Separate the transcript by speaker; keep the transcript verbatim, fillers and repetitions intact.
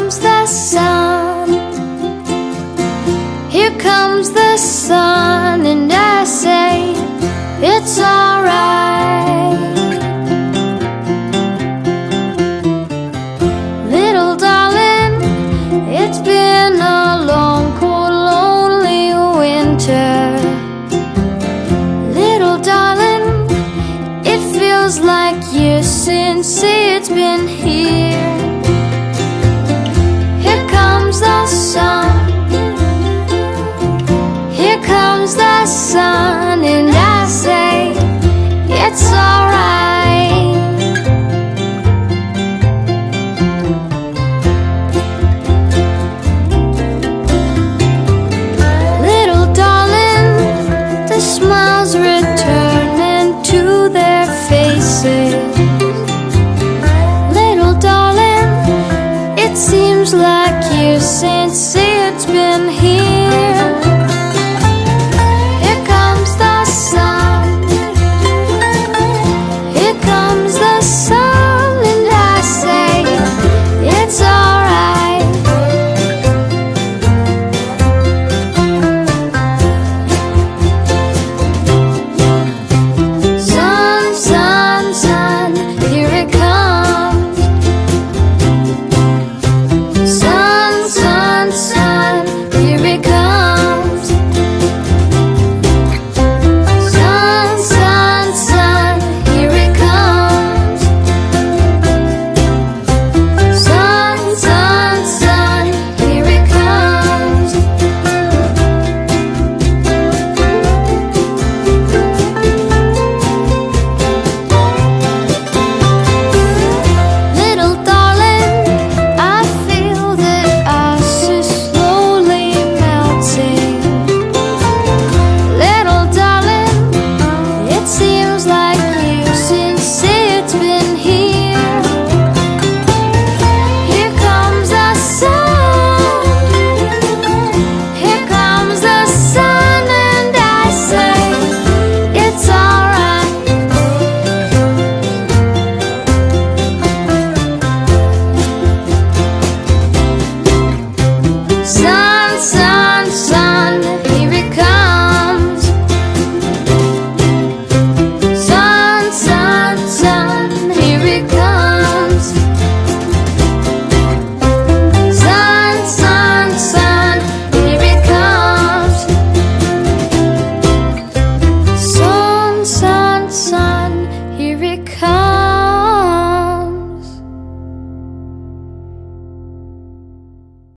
Speaker 1: comes the sun, here comes the sun, and I say it's alright. Little darling, it's been a long, cold, lonely winter. Little darling, it feels like years since it's been here. Here comes the sun, here comes the sun, and I say it's alright. Little darling, the smiles returning to their faces. Little darling, it seems like